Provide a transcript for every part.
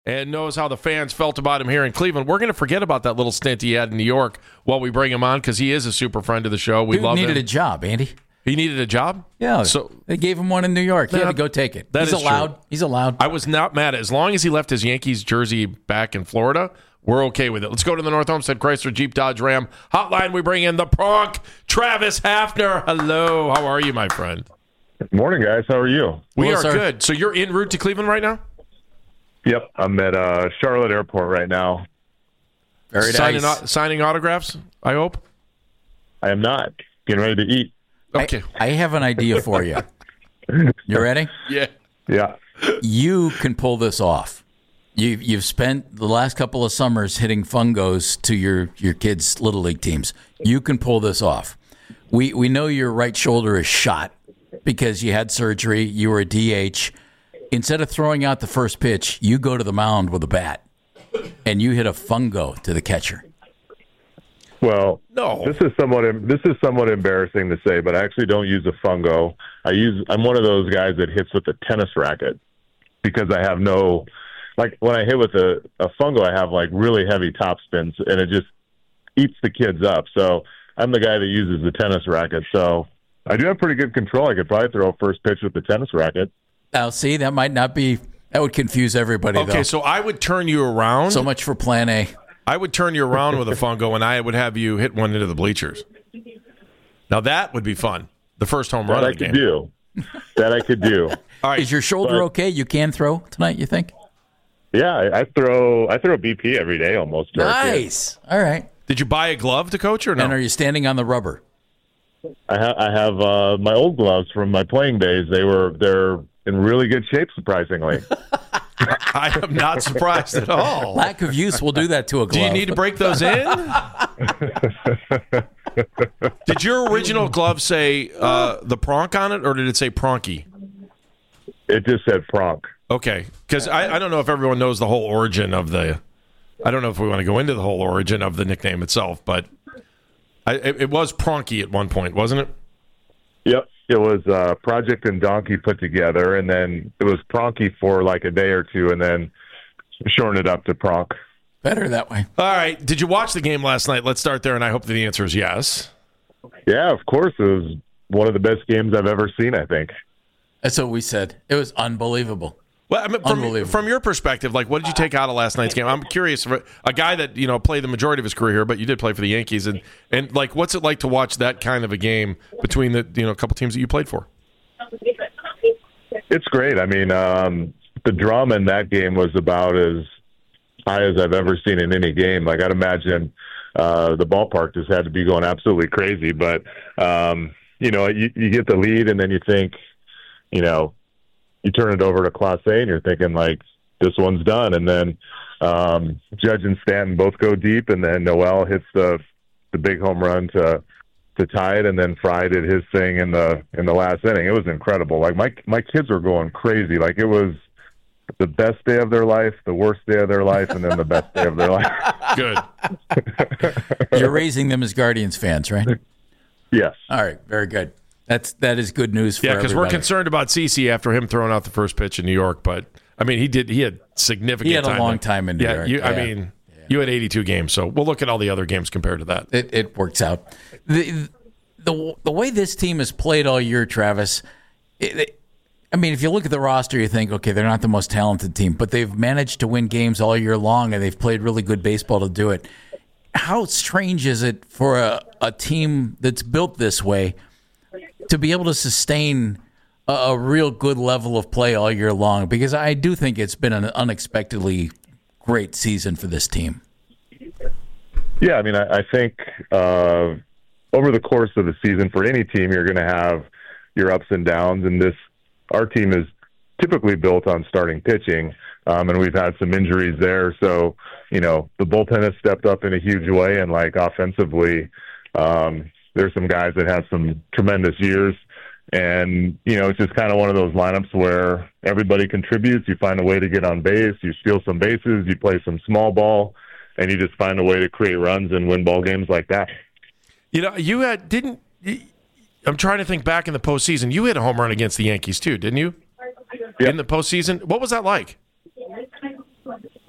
and knows how the fans felt about him here in Cleveland. We're going to forget about that little stint he had in New York while we bring him on because he is a super friend of the show. We love him. He needed a job, Andy. He needed a job? Yeah. So they gave him one in New York. He had to go take it. He's allowed. True. He's allowed. I was not mad. As long as he left his Yankees jersey back in Florida, we're okay with it. Let's go to the North Homestead Chrysler Jeep Dodge Ram hotline. We bring in the Pronk, Travis Hafner. Hello. How are you, my friend? Good morning, guys. How are you? We are good. So you're en route to Cleveland right now? Yep. I'm at Charlotte Airport right now. Very nice. Signing autographs, I hope? I am not. Getting ready to eat. Okay. I have an idea for you. You ready? Yeah. Yeah. You can pull this off. You've spent the last couple of summers hitting fungos to your kids' Little League teams. You can pull this off. We know your right shoulder is shot because you had surgery. You were a DH. Instead of throwing out the first pitch, you go to the mound with a bat, and you hit a fungo to the catcher. Well, no. This is somewhat embarrassing to say, but I actually don't use a fungo. I'm one of those guys that hits with a tennis racket because I have no, like when I hit with a fungo, I have like really heavy top spins and it just eats the kids up. So I'm the guy that uses the tennis racket. So I do have pretty good control. I could probably throw a first pitch with the tennis racket. Now, see, that would confuse everybody. Okay, though. so I would turn you around. So much for plan A. I would turn you around with a fungo, and I would have you hit one into the bleachers. Now, that would be fun. The first home run of the game. That I could do. All right. Is your shoulder okay? You can throw tonight, you think? Yeah, I throw BP every day almost. Nice. All right. Did you buy a glove to coach or no? And are you standing on the rubber? I have my old gloves from my playing days. They're in really good shape, surprisingly. I am not surprised at all. Lack of use will do that to a glove. Do you need to break those in? Did your original glove say the Pronk on it, or did it say Pronky? It just said Pronk. Okay, because I don't know if everyone knows the whole origin of the. I don't know if we want to go into the whole origin of the nickname itself, but it was Pronky at one point, wasn't it? Yep. It was Project and Donkey put together, and then it was Pronky for like a day or two, and then shortened it up to Pronk. Better that way. All right. Did you watch the game last night? Let's start there, and I hope that the answer is yes. Yeah, of course. It was one of the best games I've ever seen, I think. That's what we said. It was unbelievable. Well, I mean, from your perspective, like, what did you take out of last night's game? I'm curious. For a guy that played the majority of his career here, but you did play for the Yankees, and like, what's it like to watch that kind of a game between the couple teams that you played for? It's great. I mean, the drama in that game was about as high as I've ever seen in any game. Like, I'd imagine the ballpark just had to be going absolutely crazy. But you get the lead, and then you think, you turn it over to Clase and you're thinking, like, this one's done. And then Judge and Stanton both go deep, and then Noel hits the big home run to tie it, and then Fry did his thing in the last inning. It was incredible. Like, my kids were going crazy. Like, it was the best day of their life, the worst day of their life, and then the best day of their life. Good. You're raising them as Guardians fans, right? Yes. All right. Very good. That is good news for everybody. Yeah, because we're concerned about CeCe after him throwing out the first pitch in New York, but I mean, he had significant. He had time a long time in New York. You had 82 games, so we'll look at all the other games compared to that. It works out. The way this team has played all year, Travis. I mean, if you look at the roster, you think, okay, they're not the most talented team, but they've managed to win games all year long, and they've played really good baseball to do it. How strange is it for a team that's built this way to be able to sustain a real good level of play all year long? Because I do think it's been an unexpectedly great season for this team. Yeah, I mean, I think over the course of the season, for any team, you're going to have your ups and downs, and our team is typically built on starting pitching, and we've had some injuries there. So, the bullpen has stepped up in a huge way, and like offensively, there's some guys that have some tremendous years, and it's just kind of one of those lineups where everybody contributes. You find a way to get on base, you steal some bases, you play some small ball, and you just find a way to create runs and win ball games like that. I'm trying to think back in the postseason. You hit a home run against the Yankees too, didn't you? Yep. In the postseason, what was that like?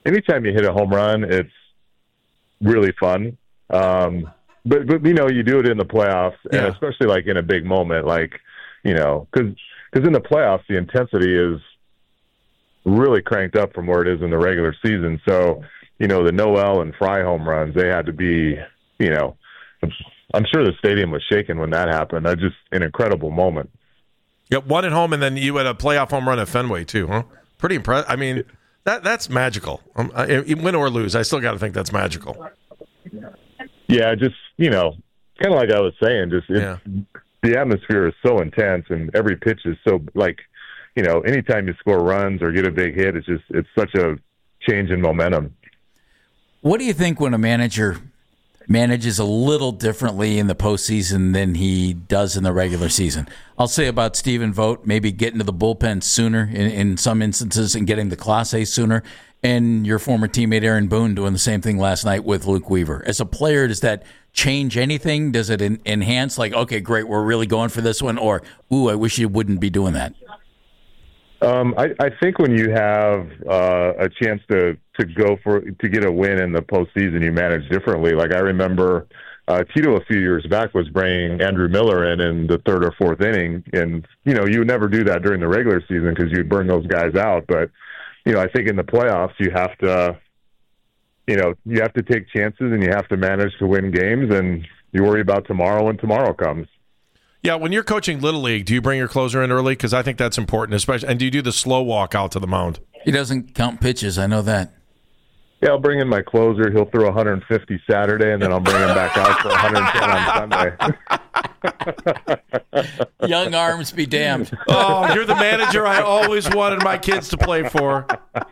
anytime you hit a home run, it's really fun. But you do it in the playoffs, and especially like in a big moment, like, because in the playoffs the intensity is really cranked up from where it is in the regular season. So, the Noel and Fry home runs, they had to be, I'm sure the stadium was shaking when that happened. That's just an incredible moment. Yep, one at home, and then you had a playoff home run at Fenway too, huh? Pretty impressive. I mean, that's magical. Win or lose, I still got to think that's magical. Yeah, just, kind of like I was saying, just the atmosphere is so intense, and every pitch is so, like, anytime you score runs or get a big hit, it's such a change in momentum. What do you think when a manager manages a little differently in the postseason than he does in the regular season? I'll say about Stephen Vogt, maybe getting to the bullpen sooner in some instances and getting the Class A sooner, and your former teammate Aaron Boone doing the same thing last night with Luke Weaver. As a player, does that change anything? Does it enhance, like, okay, great, we're really going for this one, or, ooh, I wish you wouldn't be doing that? I think when you have a chance to get a win in the postseason, you manage differently. Like, I remember Tito a few years back was bringing Andrew Miller in the third or fourth inning, and you would never do that during the regular season because you'd burn those guys out. But I think in the playoffs you have to take chances, and you have to manage to win games, and you worry about tomorrow when tomorrow comes. Yeah, when you're coaching Little League, do you bring your closer in early? Because I think that's important, especially. And do you do the slow walk out to the mound? He doesn't count pitches. I know that. Yeah, I'll bring in my closer. He'll throw 150 Saturday, and then I'll bring him back out for 110 on Sunday. Young arms be damned. Oh, you're the manager I always wanted my kids to play for.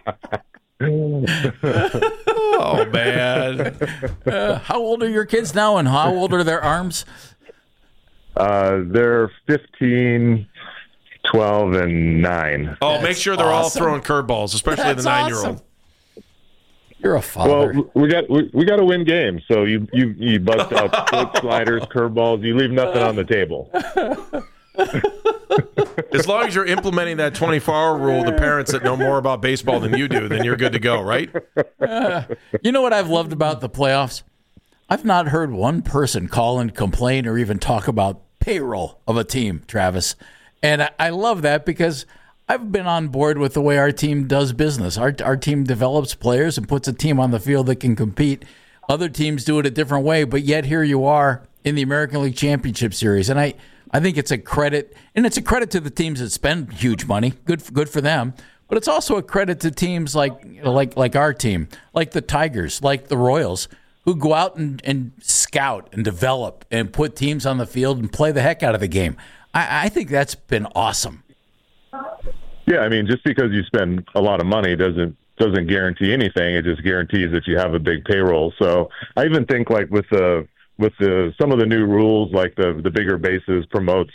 Oh, man. How old are your kids now, and how old are their arms? They're 15, 12, and 9. Oh, make sure they're all throwing curveballs, especially the 9-year-old. Awesome. You're a father. Well, we got to win games, so you bust out foot sliders, curveballs. You leave nothing on the table. As long as you're implementing that 24-hour rule, the parents that know more about baseball than you do, then you're good to go, right? You know what I've loved about the playoffs? I've not heard one person call and complain or even talk about payroll of a team, Travis. And I love that because I've been on board with the way our team does business. Our team develops players and puts a team on the field that can compete. Other teams do it a different way, but yet here you are in the American League Championship Series. And I think it's a credit, and it's a credit to the teams that spend huge money. Good for them. But it's also a credit to teams like our team, like the Tigers, like the Royals, who go out and scout and develop and put teams on the field and play the heck out of the game. I think that's been awesome. Yeah, I mean, just because you spend a lot of money doesn't guarantee anything. It just guarantees that you have a big payroll. So I even think, like, with some of the new rules, like the bigger bases promotes,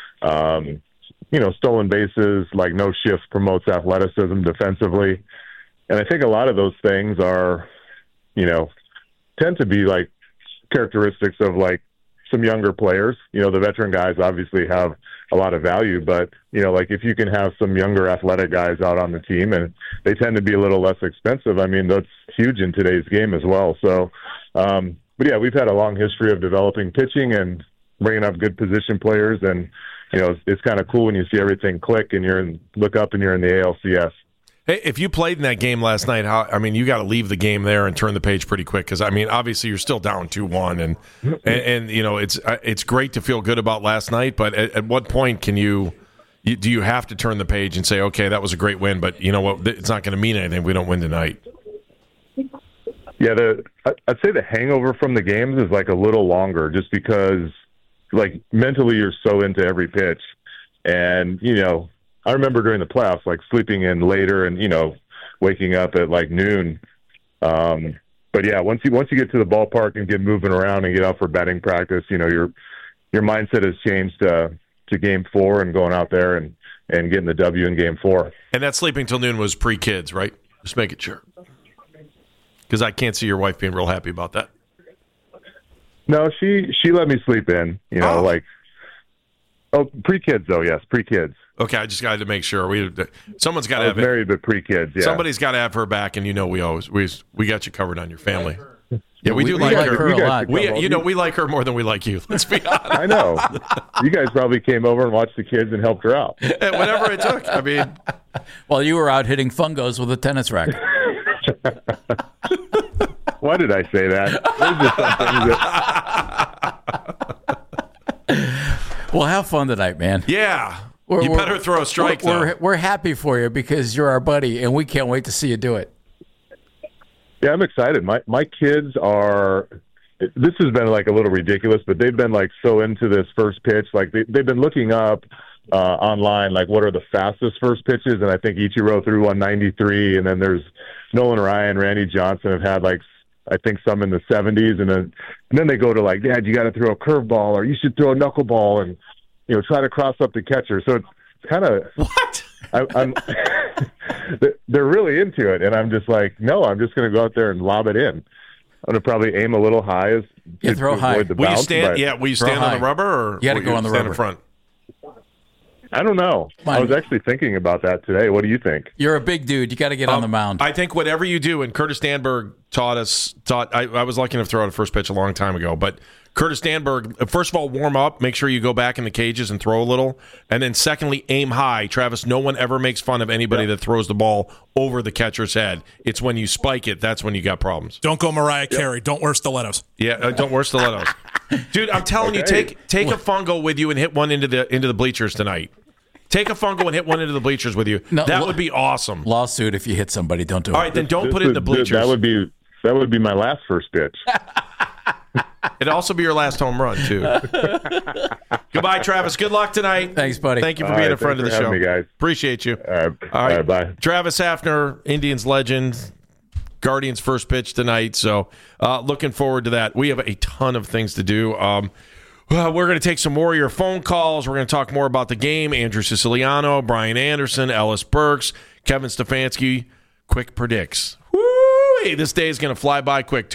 stolen bases, like no shift promotes athleticism defensively. And I think a lot of those things are, tend to be like characteristics of like some younger players. The veteran guys obviously have a lot of value, but like if you can have some younger athletic guys out on the team, and they tend to be a little less expensive. I mean, that's huge in today's game as well. So, but yeah, we've had a long history of developing pitching and bringing up good position players, and it's kind of cool when you see everything click and look up and you're in the ALCS. Hey, if you played in that game last night, you got to leave the game there and turn the page pretty quick because, obviously you're still down 2-1, and it's great to feel good about last night, but at what point do you have to turn the page and say, okay, that was a great win, but you know what, it's not going to mean anything if we don't win tonight? Yeah, I'd say the hangover from the games is like a little longer just because, like, mentally you're so into every pitch, and, I remember during the playoffs, like sleeping in later and, waking up at like noon. But yeah, once you get to the ballpark and get moving around and get out for batting practice, your mindset has changed to game 4 and going out there and getting the W in game 4. And that sleeping till noon was pre-kids, right? Just make it sure. Because I can't see your wife being real happy about that. No, she let me sleep in, like, Oh, pre-kids though, yes, pre-kids. Okay, I just got to make sure. Someone's got to I was have married with pre-kids, yeah. Somebody's got to have her back, and we got you covered on your family. Yeah, we do we like like her. her a lot. We like her more than we like you. Let's be honest. I know. You guys probably came over and watched the kids and helped her out. Whatever it took. I mean, While you were out hitting fungos with a tennis racket. Why did I say that? Well, have fun tonight, man. yeah. You better throw a strike, though. We're happy for you because you're our buddy, and we can't wait to see you do it. Yeah, I'm excited. My kids are. This has been like a little ridiculous, but they've been like so into this first pitch. Like they've been looking up online, like what are the fastest first pitches, and I think Ichiro threw 193, and then there's Nolan Ryan, Randy Johnson have had like I think some in the 70s, and then they go to like, Dad, you got to throw a curveball, or you should throw a knuckleball, and try to cross up the catcher. So it's kind of what I'm. They're really into it, and I'm just like, no, I'm just going to go out there and lob it in. I'm going to probably aim a little high to throw high. avoid the Will you bounce. stand? Will you stand on the rubber, or you got to go on the stand rubber in front? I don't know. I was actually thinking about that today. What do you think? You're a big dude. You got to get on the mound. I think whatever you do, and Curtis Stanberg taught. I was lucky enough to throw out a first pitch a long time ago, but Curtis Stanberg, first of all, warm up. Make sure you go back in the cages and throw a little, and then secondly, aim high. Travis, no one ever makes fun of anybody that throws the ball over the catcher's head. It's when you spike it that's when you got problems. Don't go Mariah Carey. Don't wear stilettos. Yeah, don't wear stilettos, dude. I'm telling you, take a fungo with you and hit one into the bleachers tonight. Take a fungo and hit one into the bleachers with you. No, that would be awesome. Lawsuit if you hit somebody. Don't do it. All right, then don't put it in the bleachers. That would be my last first pitch. It'd also be your last home run too. Goodbye, Travis. Good luck tonight. Thanks, buddy. Thank you for being a friend of the show. Me, guys. Appreciate you. All right, bye. Travis Hafner, Indians legend. Guardians first pitch tonight. So looking forward to that. We have a ton of things to do. We're going to take some more of your phone calls. We're going to talk more about the game. Andrew Siciliano, Brian Anderson, Ellis Burks, Kevin Stefanski. Quick predicts. Woo! This day is going to fly by quick.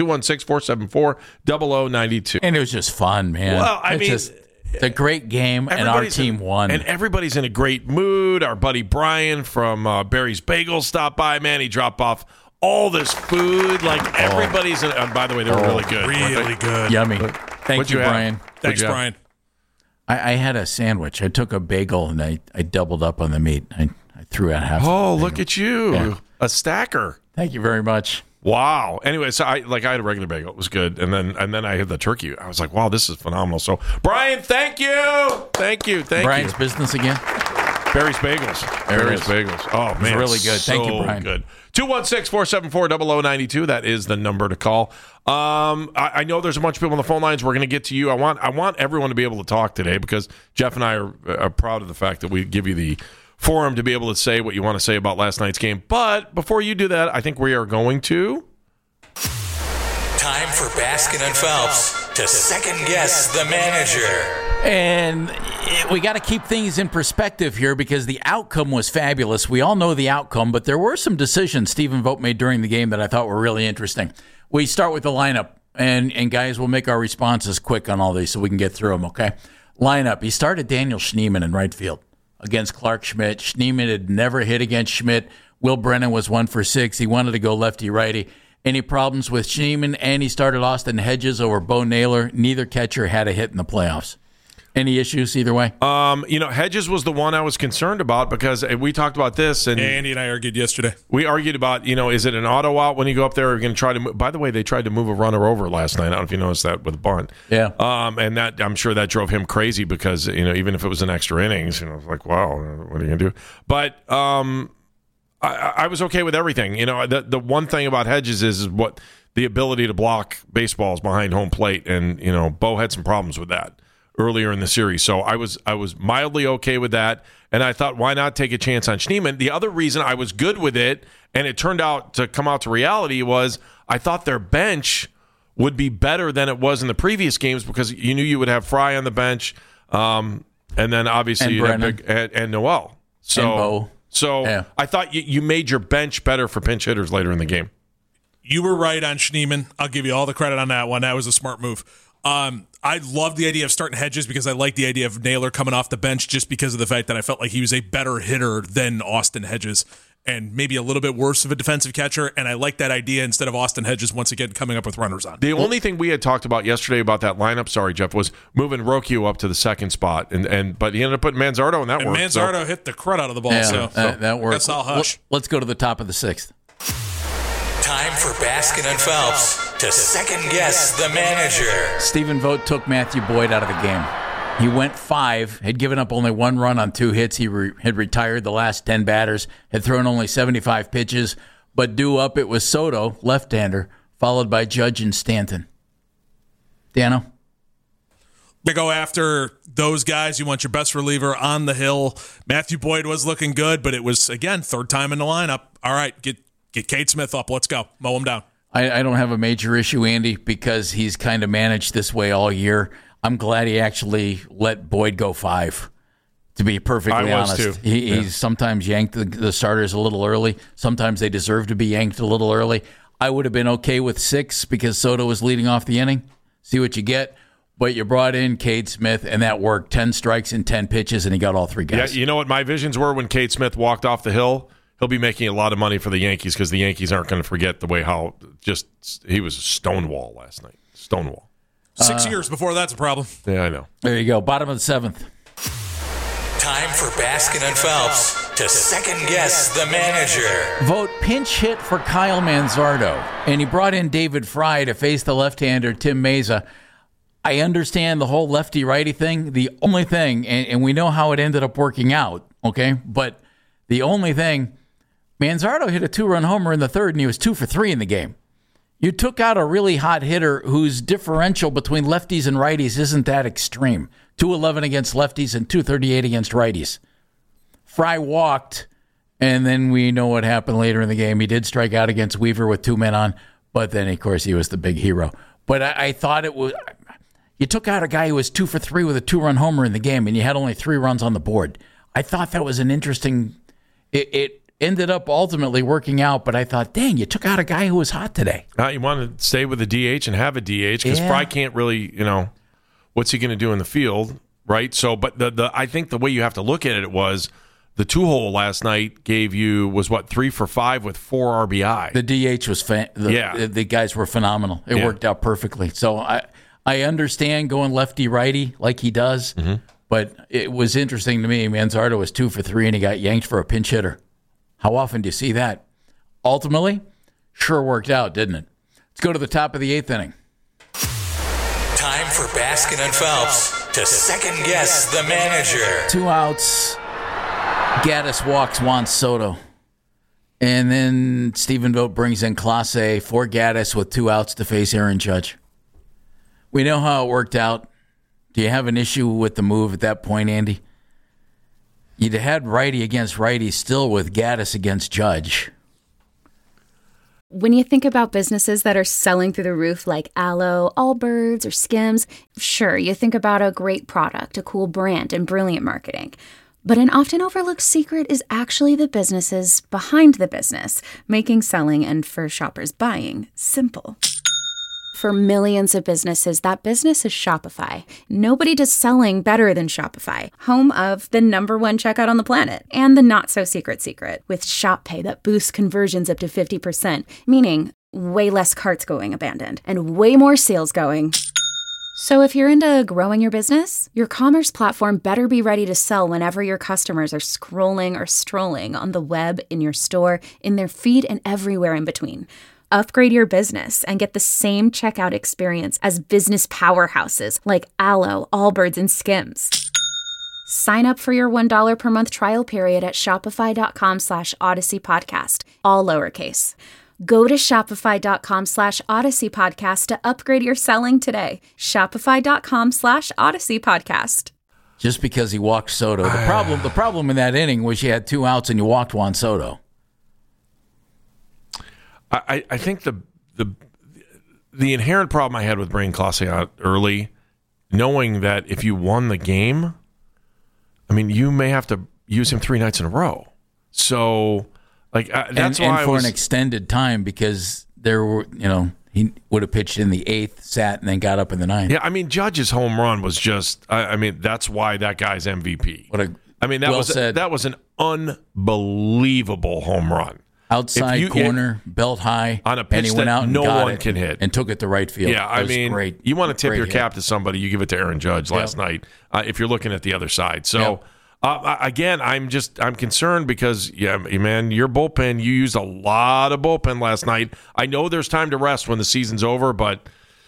216-474-0092. And it was just fun, man. Well, I mean, it's a great game, and our team won. And everybody's in a great mood. Our buddy Brian from Barry's Bagels stopped by, man. He dropped off all this food. Like, everybody's in. By the way, they were really good. Really good. Yummy. Thank you, Brian. Thanks, Brian. I had a sandwich. I took a bagel, and I doubled up on the meat. I threw out half. Oh, look at you. Yeah. A stacker. Thank you very much. Wow. Anyway, so I had a regular bagel. It was good. And then I had the turkey. I was like, wow, this is phenomenal. So, Brian, thank you. Thank you. Brian's business again? Barry's Bagels. Barry's Bagels. Oh, man. Really good. Thank you, Brian. Good. 216-474-0092. That is the number to call. I know there's a bunch of people on the phone lines. We're going to get to you. I want everyone to be able to talk today because Jeff and I are proud of the fact that we give you the forum to be able to say what you want to say about last night's game. But before you do that, I think we are going to... Time for Baskin and Phelps to second guess the manager. And we got to keep things in perspective here because the outcome was fabulous. We all know the outcome, but there were some decisions Stephen Vogt made during the game that I thought were really interesting. We start with the lineup, and guys, we'll make our responses quick on all these so we can get through them, okay? Lineup. He started Daniel Schneemann in right field against Clark Schmidt. Schneemann had never hit against Schmidt. Will Brennan was 1 for 6. He wanted to go lefty-righty. Any problems with Schneemann? And he started Austin Hedges over Bo Naylor. Neither catcher had a hit in the playoffs. Any issues either way? Hedges was the one I was concerned about because we talked about this. And Andy and I argued yesterday. We argued about, is it an auto out when you go up there? Or are you going to try to move? By the way, they tried to move a runner over last night. I don't know if you noticed that with a bunt. Yeah. And that I'm sure that drove him crazy because, even if it was an extra innings, I was like, wow, what are you going to do? But I was okay with everything. The one thing about Hedges is what the ability to block baseballs behind home plate. And, Bo had some problems with that earlier in the series. So I was mildly okay with that. And I thought, why not take a chance on Schneemann? The other reason I was good with it, and it turned out to come out to reality, was I thought their bench would be better than it was in the previous games because you knew you would have Fry on the bench. And then obviously and Noel. So, and Bo. So yeah. I thought you made your bench better for pinch hitters later in the game. You were right on Schneemann. I'll give you all the credit on that one. That was a smart move. I love the idea of starting Hedges because I like the idea of Naylor coming off the bench just because of the fact that I felt like he was a better hitter than Austin Hedges and maybe a little bit worse of a defensive catcher. And I like that idea instead of Austin Hedges once again coming up with runners on. The only thing we had talked about yesterday about that lineup, sorry, Jeff, was moving Roku up to the second spot. But he ended up putting Manzardo in that and work. Manzardo hit the crud out of the ball. That worked. Guess I'll hush. Let's go to the top of the sixth. Time for Baskin and Phelps to second guess the manager. Stephen Vogt took Matthew Boyd out of the game. He went 5, had given up only 1 run on 2 hits. He had retired the last 10 batters, had thrown only 75 pitches, but due up it was Soto, left-hander, followed by Judge and Stanton. Dano? They go after those guys. You want your best reliever on the hill. Matthew Boyd was looking good, but it was, again, third time in the lineup. All right, get Cade Smith up. Let's go. Mow him down. I don't have a major issue, Andy, because he's kind of managed this way all year. I'm glad he actually let Boyd go 5, to be perfectly honest. Too. He's sometimes yanked the starters a little early. Sometimes they deserve to be yanked a little early. I would have been okay with 6 because Soto was leading off the inning. See what you get. But you brought in Cade Smith, and that worked. 10 strikes in 10 pitches, and he got all 3 guys. Yeah, you know what my visions were when Cade Smith walked off the hill? He'll be making a lot of money for the Yankees because the Yankees aren't going to forget the way how just he was a stonewall last night. Stonewall. 6 years before that's a problem. Yeah, I know. There you go. Bottom of the 7th. Time for Baskin and Phelps to second guess the manager. Vote pinch hit for Kyle Manzardo, and he brought in David Fry to face the left-hander Tim Meza. I understand the whole lefty-righty thing. The only thing, and we know how it ended up working out, okay? But the only thing, Manzardo hit a 2-run homer in the third, and he was 2 for 3 in the game. You took out a really hot hitter whose differential between lefties and righties isn't that extreme. 211 against lefties and 238 against righties. Fry walked, and then we know what happened later in the game. He did strike out against Weaver with 2 men on, but then, of course, he was the big hero. But I thought it was... You took out a guy who was 2 for 3 with a 2-run homer in the game, and you had only 3 runs on the board. I thought that was an interesting... It ended up ultimately working out, but I thought, dang, you took out a guy who was hot today. You want to stay with a DH and have a DH because Fry can't really, what's he going to do in the field, right? So, but I think the way you have to look at it was the 2-hole last night was 3 for 5 with 4 RBI. The DH was the guys were phenomenal. It worked out perfectly. So I understand going lefty righty like he does, but it was interesting to me. Manzardo was 2 for 3 and he got yanked for a pinch hitter. How often do you see that? Ultimately, sure worked out, didn't it? Let's go to the top of the 8th inning. Time for Baskin and Phelps to second guess the manager. 2 outs. Gaddis walks Juan Soto. And then Stephen Vogt brings in Clase for Gaddis with 2 outs to face Aaron Judge. We know how it worked out. Do you have an issue with the move at that point, Andy? You'd had righty against righty still with Gaddis against Judge. When you think about businesses that are selling through the roof like Aloe, Allbirds, or Skims, sure, you think about a great product, a cool brand, and brilliant marketing. But an often overlooked secret is actually the businesses behind the business, making selling and for shoppers buying simple. For millions of businesses, that business is Shopify. Nobody does selling better than Shopify, home of the #1 checkout on the planet and the not-so-secret secret with Shop Pay that boosts conversions up to 50%, meaning way less carts going abandoned and way more sales going. So if you're into growing your business, your commerce platform better be ready to sell whenever your customers are scrolling or strolling on the web, in your store, in their feed, and everywhere in between. Upgrade your business and get the same checkout experience as business powerhouses like Aloe, Allbirds, and Skims. Sign up for your $1 per month trial period at shopify.com/Odyssey Podcast, all lowercase. Go to shopify.com /Odyssey Podcast to upgrade your selling today. Shopify.com /Odyssey Podcast. Just because he walked Soto. The problem in that inning was you had 2 outs and you walked Juan Soto. I think the inherent problem I had with bringing Clase out early, knowing that if you won the game, I mean, you may have to use him 3 nights in a row. So, that's why an extended time because there were, He would have pitched in the 8th, sat, and then got up in the 9th. Yeah, I mean, Judge's home run was just. I mean, that's why that guy's MVP. That was an unbelievable home run. Outside corner, belt high, on a pitch and he went out and no got one it can hit, and took it to right field. Yeah, I mean, great. You want to tip your hit. cap to somebody, you give it to Aaron Judge last night. If you're looking at the other side, so again, I'm concerned because man, your bullpen, you used a lot of bullpen last night. I know there's time to rest when the season's over, but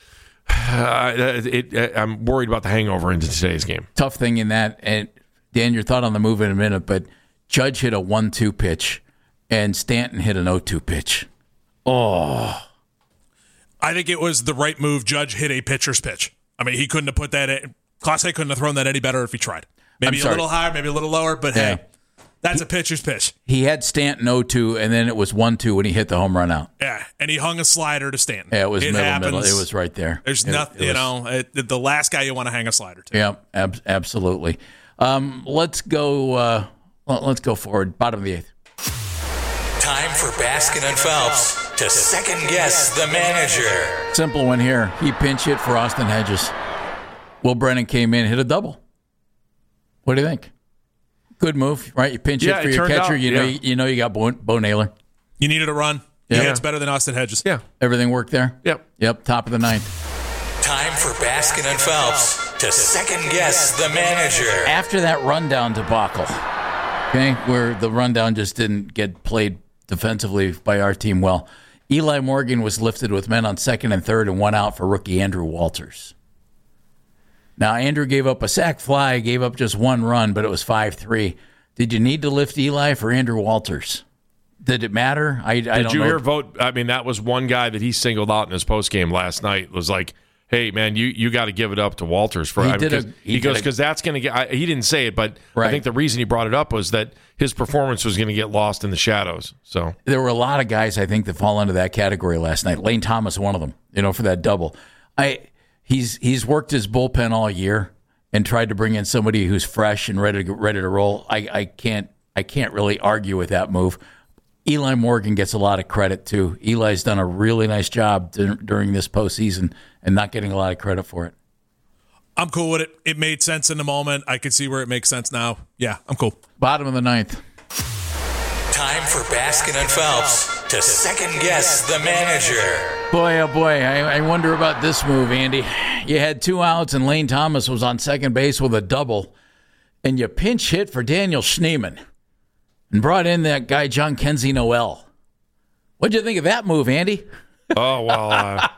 I'm worried about the hangover into today's game. Tough thing in that, and Dan, your thought on the move in a minute, but Judge hit a 1-2 pitch. And Stanton hit an 0-2 pitch. Oh. I think it was the right move. Judge hit a pitcher's pitch. I mean, he couldn't have put that in. Clase couldn't have thrown that any better if he tried. Maybe a little higher, maybe a little lower, but hey, that's a pitcher's pitch. He had Stanton 0-2, and then it was 1-2 when he hit the home run out. Yeah, and he hung a slider to Stanton. Yeah, it was middle. It was right there. There's nothing, the last guy you want to hang a slider to. Yeah, absolutely. Let's go forward. Bottom of the 8th. Time for Baskin and Phelps to second guess the manager. Simple one here. He pinch hit for Austin Hedges. Will Brennan came in, hit a double. What do you think? Good move, right? You pinch hit for your catcher. You know you got Bo Naylor. You needed a run. Yeah, it's better than Austin Hedges. Yeah, everything worked there. Yep. Top of the 9th. Time for Baskin and Phelps to second guess the manager. After that rundown debacle, okay, where the rundown just didn't get played defensively by our team well, Eli Morgan was lifted with men on 2nd and 3rd and 1 out for rookie Andrew Walters. Now, Andrew gave up a sac fly, gave up just 1 run, but it was 5-3. Did you need to lift Eli for Andrew Walters? Did it matter? I don't know. Did you hear vote? I mean, that was one guy that he singled out in his postgame last night. Was like, hey, man, you got to give it up to Walters for he goes because that's going to get. He didn't say it, but I think the reason he brought it up was that his performance was going to get lost in the shadows. So there were a lot of guys I think that fall into that category last night. Lane Thomas, one of them, for that double. He's worked his bullpen all year and tried to bring in somebody who's fresh and ready to roll. I can't really argue with that move. Eli Morgan gets a lot of credit, too. Eli's done a really nice job during this postseason and not getting a lot of credit for it. I'm cool with it. It made sense in the moment. I can see where it makes sense now. Yeah, I'm cool. Bottom of the 9th. Time for Baskin and Phelps to second guess the manager. Boy, oh boy, I wonder about this move, Andy. You had 2 outs and Lane Thomas was on second base with a double, and you pinch hit for Daniel Schneemann and brought in that guy, John Kenzie Noel. What'd you think of that move, Andy? Oh, well,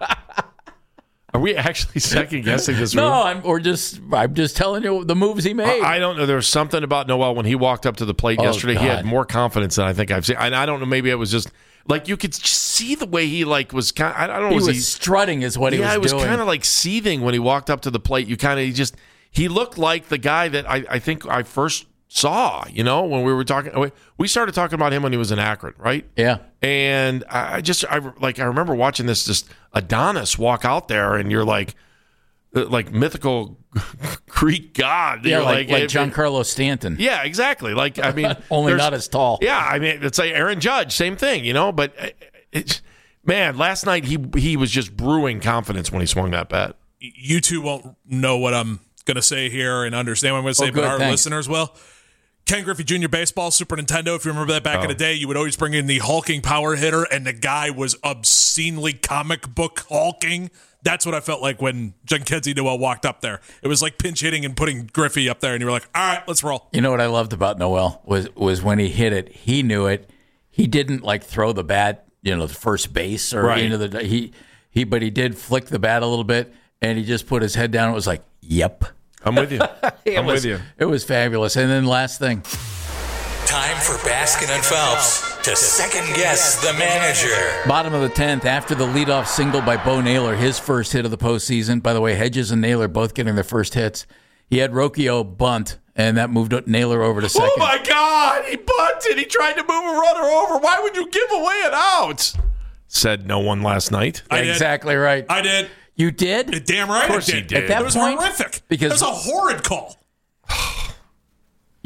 are we actually second guessing this move? No, I'm just telling you the moves he made. I don't know. There was something about Noel when he walked up to the plate yesterday. God. He had more confidence than I think I've seen. And I don't know. Maybe it was just like you could see the way he was kind of, I don't know. He was strutting is what he was doing. Yeah, it was kind of like seething when he walked up to the plate. He looked like the guy that I think I first saw, when we were talking. We started talking about him when he was in Akron, right? Yeah. And I remember watching this just Adonis walk out there, and you're like mythical Greek god. Yeah, like Giancarlo Stanton. Yeah, exactly. Like, I mean, only not as tall. Yeah, I mean, it's like Aaron Judge, same thing, But man, last night he was just brewing confidence when he swung that bat. You two won't know what I'm going to say here and understand what I'm going to say, but our listeners will. Ken Griffey Jr. Baseball, Super Nintendo, if you remember that back in the day, you would always bring in the hulking power hitter, and the guy was obscenely comic book hulking. That's what I felt like when Kenzie Noel walked up there. It was like pinch hitting and putting Griffey up there, and you were like, all right, let's roll. You know what I loved about Noel was when he hit it, he knew it. He didn't throw the bat, to first base or right. into the but he did flick the bat a little bit, and he just put his head down. It was like, yep. I'm with you. With you. It was fabulous. And then last thing. Time for Baskin and Phelps to second guess the manager. Bottom of the 10th, after the leadoff single by Bo Naylor, his first hit of the postseason. By the way, Hedges and Naylor both getting their first hits. He had Rocchio bunt, and that moved Naylor over to second. Oh, my God. He bunted. He tried to move a runner over. Why would you give away an out? Said no one last night. Exactly right. I did. You did? Damn right. Of course he did. At that it was point, horrific. Because it was a horrid call.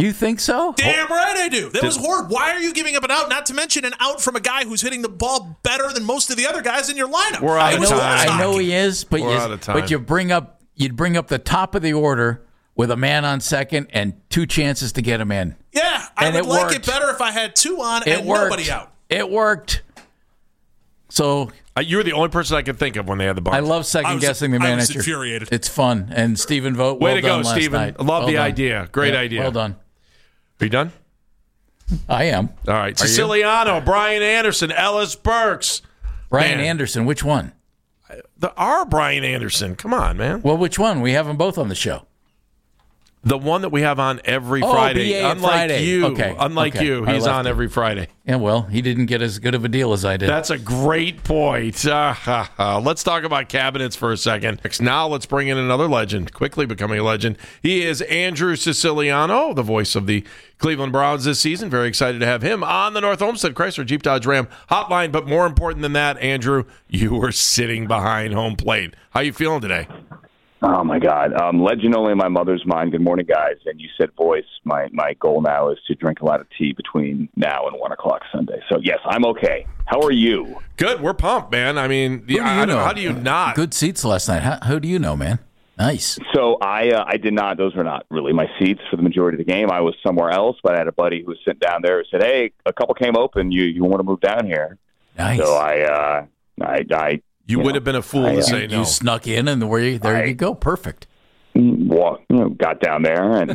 You think so? Damn right I do. That was horrible. Why are you giving up an out? Not to mention an out from a guy who's hitting the ball better than most of the other guys in your lineup. We're out of time. I know he is, but We're out of time. But you'd bring up the top of the order with a man on second and 2 chances to get him in. Yeah, I would like it better if I had 2 on and nobody out. It worked. So you were the only person I could think of when they had the bunch. I love second guessing the manager. I was infuriated. It's fun. And Stephen Vogt, way well to done go, last Stephen. night. I love well the done. idea. Great idea. Well done. Are you done? I am. All right. Siciliano, Brian Anderson, Ellis Burks. Brian Man. Anderson, which one? Our Brian Anderson. Come on, man. Well, which one? We have them both on the show. The one that we have on every Friday. BA Unlike Friday. you. Okay. Unlike Okay. you. I He's left on it. every Friday. Yeah, well, he didn't get as good of a deal as I did. That's a great point. Let's talk about cabinets for a second. Now let's bring in another legend, quickly becoming a legend. He is Andrew Siciliano, the voice of the Cleveland Browns this season. Very excited to have him on the North Olmsted Chrysler Jeep Dodge Ram hotline. But more important than that, Andrew, you were sitting behind home plate. How you feeling today? Oh, my God. Legend only in my mother's mind. Good morning, guys. And you said voice. My goal now is to drink a lot of tea between now and 1 o'clock Sunday. So, yes, I'm okay. How are you? Good. We're pumped, man. I mean, Who do you know? how do you not? Good seats last night. Who do you know, man? Nice. So I did not. Those were not really my seats for the majority of the game. I was somewhere else, but I had a buddy who was sitting down there who said, hey, a couple came open. You want to move down here? Nice. So I You would have been a fool to say no. You snuck in, and there you go. Perfect. Got down there, and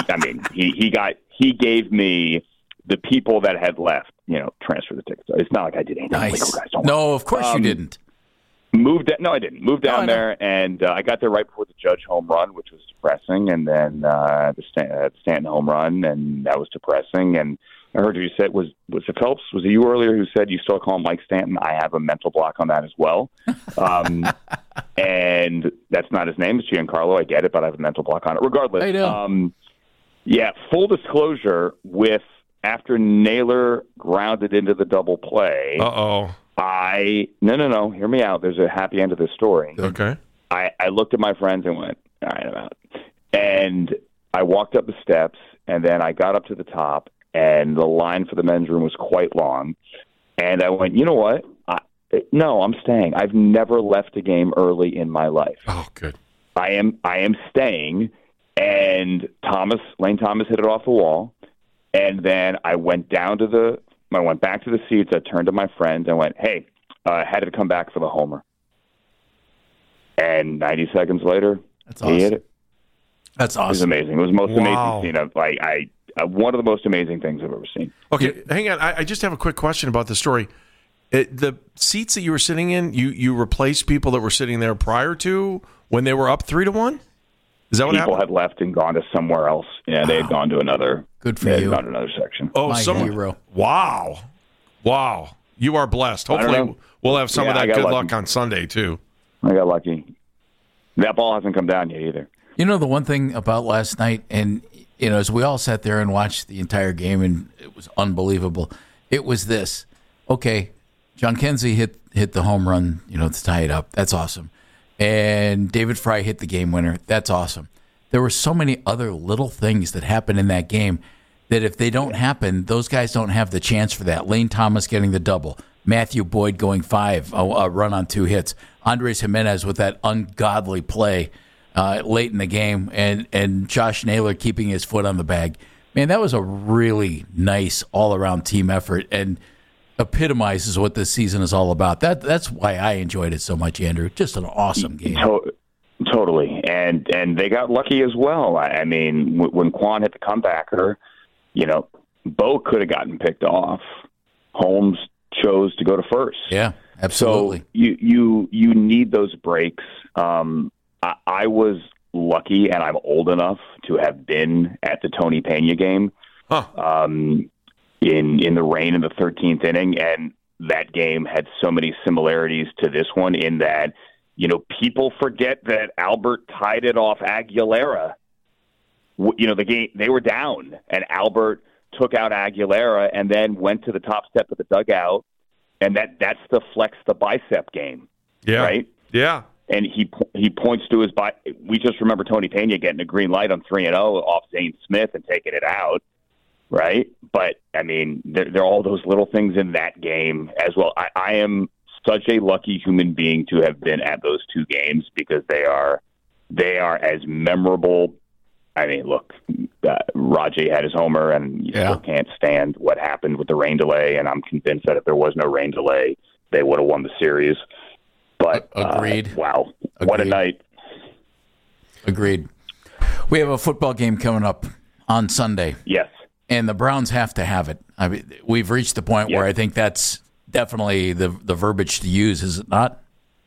he gave me the people that had left, transfer the tickets. It's not like I did anything Nice. illegal, guys. Don't No, worry. of course you didn't. No, I didn't. Moved down there, and I got there right before the Judge home run, which was depressing, and then the Stanton home run, and that was depressing. And I heard you said, was it Phelps? Was it you earlier who said you still call him Mike Stanton? I have a mental block on that as well. And that's not his name. It's Giancarlo. I get it, but I have a mental block on it. Regardless, I know. full disclosure, after Naylor grounded into the double play. Uh-oh. No. Hear me out. There's a happy end to this story. Okay. I looked at my friends and went, all right, I'm out. And I walked up the steps, and then I got up to the top, and the line for the men's room was quite long. And I went, you know what? No, I'm staying. I've never left a game early in my life. Oh, good. I am staying. And Lane Thomas hit it off the wall. And then I went back to the seats. I turned to my friends and went, hey, had to come back for the homer. And 90 seconds later, he hit it. That's awesome. It was amazing. It was the most amazing scene of one of the most amazing things I've ever seen. Okay, hang on. I just have a quick question about the story. The seats that you were sitting in, you replaced people that were sitting there prior to when they were up 3-1? Is that what happened? People had left and gone to somewhere else. Yeah, they had gone to another. Good for they had you. gone to another section. Oh, My hero. Wow. You are blessed. Hopefully, we'll have some of that good luck on Sunday, too. I got lucky. That ball hasn't come down yet either. You know, the one thing about last night, and, as we all sat there and watched the entire game, and it was unbelievable, it was this. Okay, John Kenzie hit the home run, to tie it up. That's awesome. And David Fry hit the game winner. That's awesome. There were so many other little things that happened in that game that if they don't happen, those guys don't have the chance for that. Lane Thomas getting the double. Matthew Boyd going 5, a run on 2 hits. Andres Jimenez with that ungodly play late in the game. And Josh Naylor keeping his foot on the bag. Man, that was a really nice all-around team effort and epitomizes what this season is all about. That's why I enjoyed it so much, Andrew. Just an awesome game. Totally. And they got lucky as well. I mean, when Quan hit the comebacker, Bo could have gotten picked off. Holmes chose to go to first. Yeah, absolutely. So you need those breaks. I was lucky, and I'm old enough to have been at the Tony Pena game. Huh. In the rain in the 13th inning, and that game had so many similarities to this one in that, people forget that Albert tied it off Aguilera. The game, they were down, and Albert took out Aguilera and then went to the top step of the dugout, and that's the flex the bicep game. Yeah. Right? Yeah. and he points to his body. We just remember Tony Pena getting a green light on 3-0 off Zane Smith and taking it out, right? But, I mean, there are all those little things in that game as well. I am such a lucky human being to have been at those two games because they are as memorable. I mean, look, Raji had his homer, and you still can't stand what happened with the rain delay, and I'm convinced that if there was no rain delay, they would have won the series. But agreed. Wow, Agreed. What a night! Agreed. We have a football game coming up on Sunday. Yes, and the Browns have to have it. I mean, we've reached the point where I think that's definitely the verbiage to use, is it not?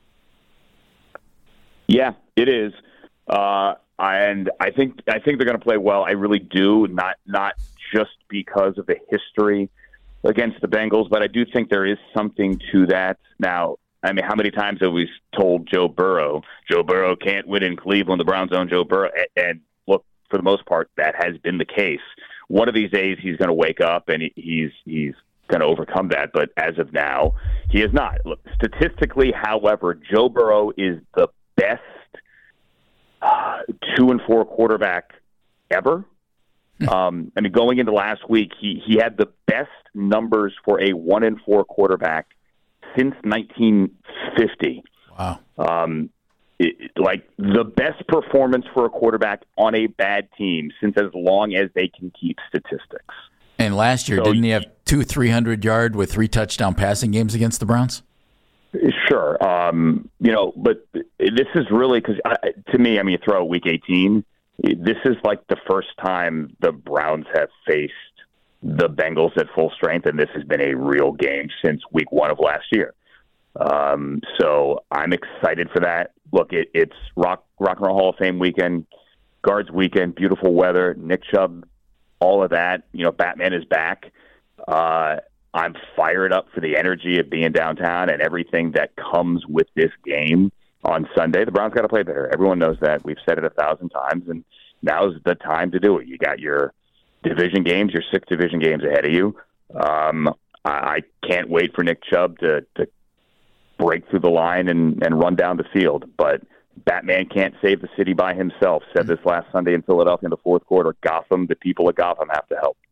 Yeah, it is. And I think they're going to play well. I really do. Not just because of the history against the Bengals, but I do think there is something to that. Now, I mean, how many times have we told Joe Burrow can't win in Cleveland, the Browns own Joe Burrow? And look, for the most part, that has been the case. One of these days, he's going to wake up and he's going to overcome that. But as of now, he is not. Look, statistically, however, Joe Burrow is the best 2-4 quarterback ever. I mean, going into last week, he had the best numbers for a 1-4 quarterback since 1950. Wow. Like the best performance for a quarterback on a bad team since as long as they can keep statistics. And last year, didn't he have 2 300-yard with 3 touchdown passing games against the Browns? Sure. But this is really because to me, I mean, you throw out week 18. This is like the first time the Browns have faced the Bengals at full strength, and this has been a real game since week 1 of last year. So I'm excited for that. Look, it's Rock and Roll Hall of Fame weekend, Guards weekend, beautiful weather, Nick Chubb, all of that. You know, Batman is back. I'm fired up for the energy of being downtown and everything that comes with this game on Sunday. The Browns got to play better. Everyone knows that. We've said it 1,000 times, and now's the time to do it. You got your division games, your 6 division games ahead of you. I can't wait for Nick Chubb to break through the line and run down the field. But Batman can't save the city by himself. Said this last Sunday in Philadelphia in the fourth quarter. Gotham, the people of Gotham have to help.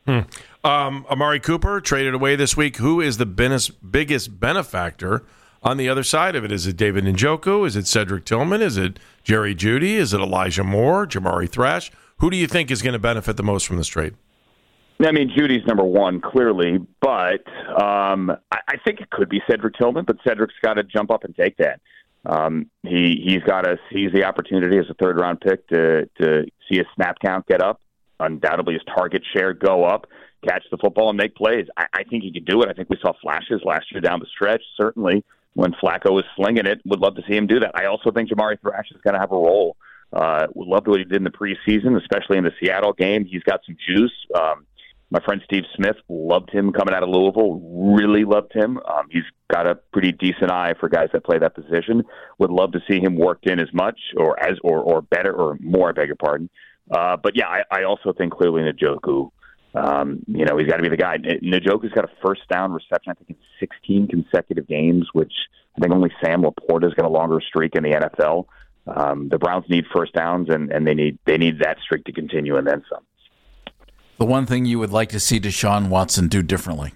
Amari Cooper traded away this week. Who is the biggest benefactor on the other side of it? Is it David Njoku? Is it Cedric Tillman? Is it Jerry Jeudy? Is it Elijah Moore? Jamari Thrash? Who do you think is going to benefit the most from this trade? I mean, Judy's number one, clearly, but I think it could be Cedric Tillman, but Cedric's got to jump up and take that. He's got to seize the opportunity as a third-round pick to see his snap count get up, undoubtedly his target share go up, catch the football and make plays. I think he could do it. I think we saw flashes last year down the stretch, certainly when Flacco was slinging it. Would love to see him do that. I also think Jamari Thrash is going to have a role. Would love what he did in the preseason, especially in the Seattle game. He's got some juice. My friend Steve Smith loved him coming out of Louisville, really loved him. He's got a pretty decent eye for guys that play that position. Would love to see him worked in as much or better or more, I beg your pardon. But yeah, I also think clearly Njoku, he's got to be the guy. Njoku's got a first down reception, I think, in 16 consecutive games, which I think only Sam Laporta's got a longer streak in the NFL. The Browns need first downs, and they need that streak to continue and then some. The one thing you would like to see Deshaun Watson do differently?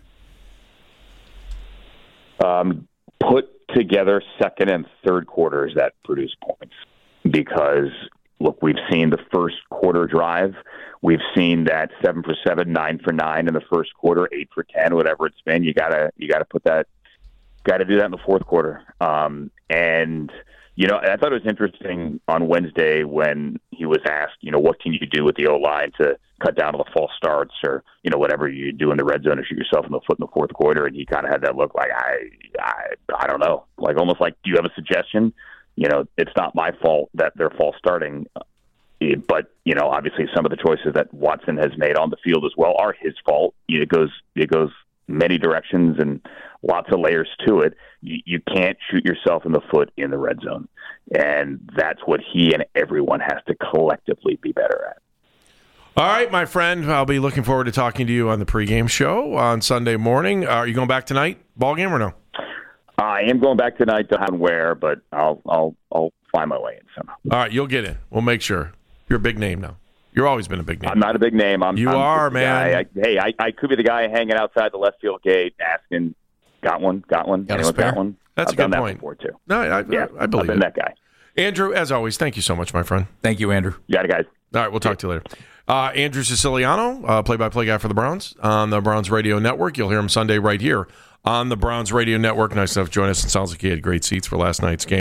Put together second and third quarters that produce points. Because, look, we've seen the first quarter drive. We've seen that 7 for 7, 9 for 9 in the first quarter, 8 for 10, whatever it's been. You gotta put that. Got to do that in the fourth quarter. And I thought it was interesting on Wednesday when he was asked, what can you do with the O-line to cut down on the false starts or, whatever you do in the red zone to shoot yourself in the foot in the fourth quarter. And he kind of had that look like, I don't know, like almost like, do you have a suggestion? It's not my fault that they're false starting. But, obviously some of the choices that Watson has made on the field as well are his fault. It goes many directions and lots of layers to it. You can't shoot yourself in the foot in the red zone. And that's what he and everyone has to collectively be better at. All right, my friend, I'll be looking forward to talking to you on the pregame show on Sunday morning. Are you going back tonight, ball game or no? I am going back tonight to where, but I'll find my way in somehow. All right, you'll get in. We'll make sure. You're a big name now. You've always been a big name. I'm not a big name. I'm man. I could be the guy hanging outside the left field gate asking, got one? Got a spare? Got one? That's I've a good done point. That before, too. No, I believe I've been that guy. Andrew, as always, thank you so much, my friend. Thank you, Andrew. You got it, guys. All right, we'll talk to you later. Andrew Siciliano, play-by-play guy for the Browns on the Browns Radio Network. You'll hear him Sunday right here on the Browns Radio Network. Nice enough to join us. It sounds like he had great seats for last night's game.